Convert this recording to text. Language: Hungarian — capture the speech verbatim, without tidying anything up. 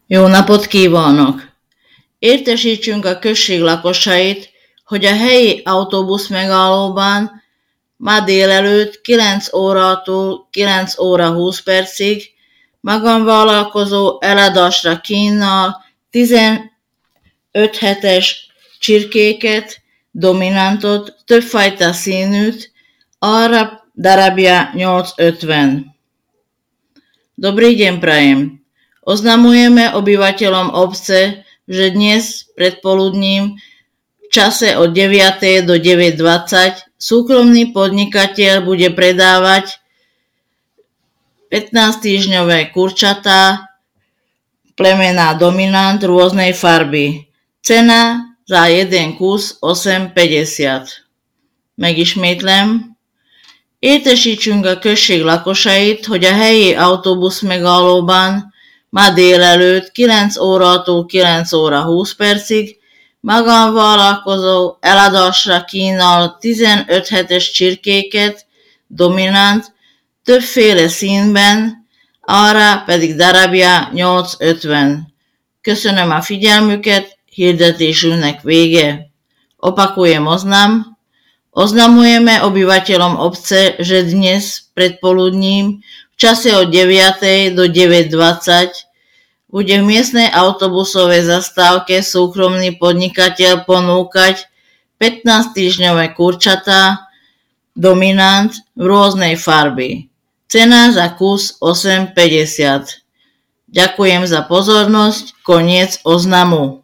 Jó napot kívánok! Értesítsünk a község lakosait, hogy a helyi autóbusz megállóban ma délelőtt kilenc órától kilenc óra húsz percig magánvállalkozó eladásra kínál tizenöt hetes csirkéket, dominantot, többfajta színűt, ára darabja nyolc ötven. Dobrý deň prajem. Oznamujeme obyvateľom obce, že dnes predpoludním v čase od deviatej do deväť dvadsať súkromný podnikateľ bude predávať pätnásťtýždňové kurčatá plemena dominant rôznej farby. Cena za jeden kus osem päťdesiat. Megismétlem. Értesítsünk a község lakosait, hogy a helyi autóbusz megállóban ma délelőtt kilenc órától kilenc óra húsz percig magánvállalkozó eladásra kínál tizenöt hetes csirkéket, dominant, többféle színben, ára pedig darabja nyolc ötven. Köszönöm a figyelmüket, hirdetésünknek vége. Opakujem oznam. Oznamujeme obyvateľom obce, že dnes predpoludním v čase od deviatej do deväť dvadsať bude v miestnej autobusovej zastávke súkromný podnikateľ ponúkať pätnásťtýždňové kurčatá dominant v rôznej farby. Cena za kus osem päťdesiat. Ďakujem za pozornosť, koniec oznamu.